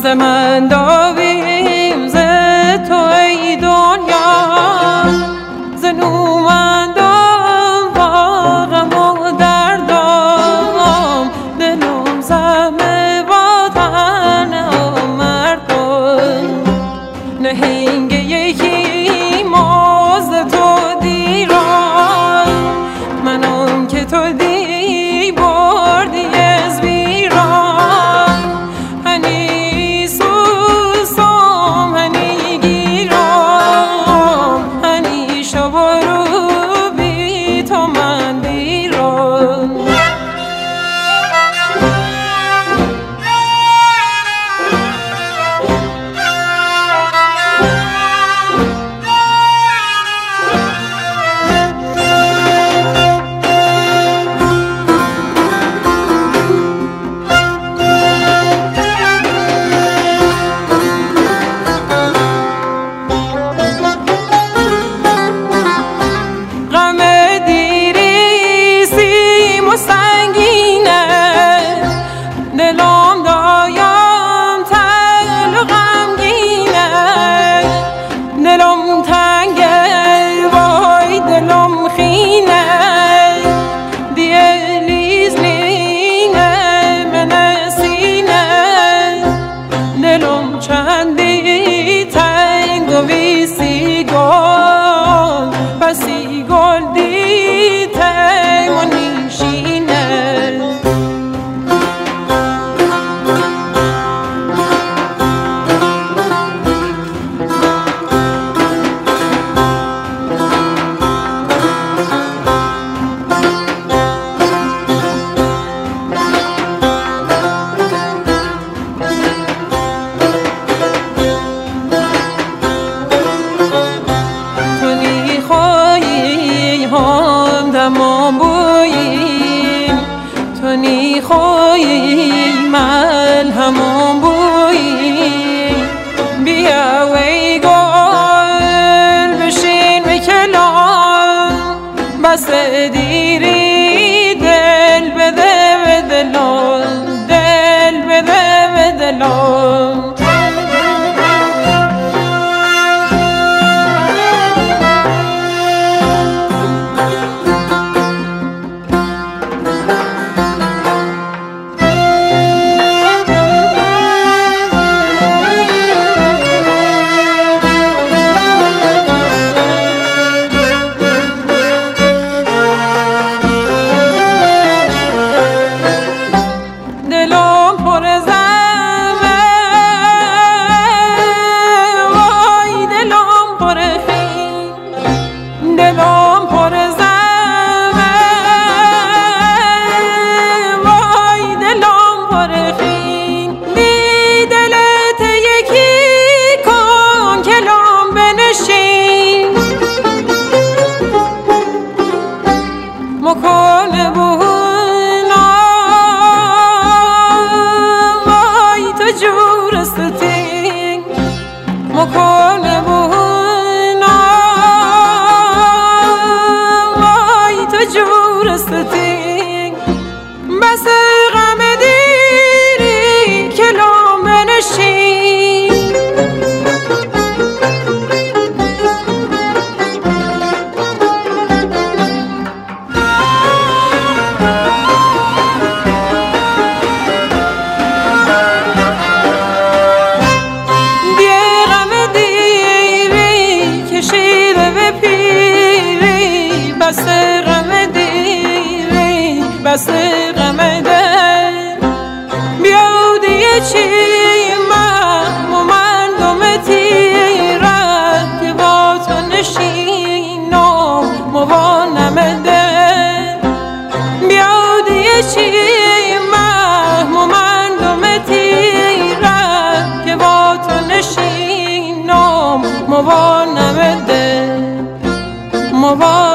من داویم ز تو ای دنیا، ز نومندم با غم و دردم، دلم زمه با تنه و مردم. نهنگ یکی ماز تو دیران، منم که تو دی بردی از ویران. هنی سوزم هنی گیرم، هنی شب و رو بی تو من دیرم. دلم دایم تل و غمگینه، دلم تنگه وای دلم خینه، دیه لیز لینه من سینه، دلم چندی تنگ و ویسی گل، پسی گل دی تنگ و نیشینه. دمان بوییم تو نی خویی ملهمان بوییم، بیا وی گل بشین به کلام، بس دیری دل بده به دلم، دل بده به دلم. دلم پر زمه وای دلم پر خین، دلم پر زمه وای دلم پر خین. بی دلت یکی کن کلام بنشین، مکن بونا جورستین، مکن بونا وای تو جورستین، بس غم دیری کلام بنشین. بس غم دیری بس غم دل، بیودی چی من دم تیرد که با تو نشینم موانم دل. بیودی چی من دم تیرد که با تو نشینم موانم دل، موانم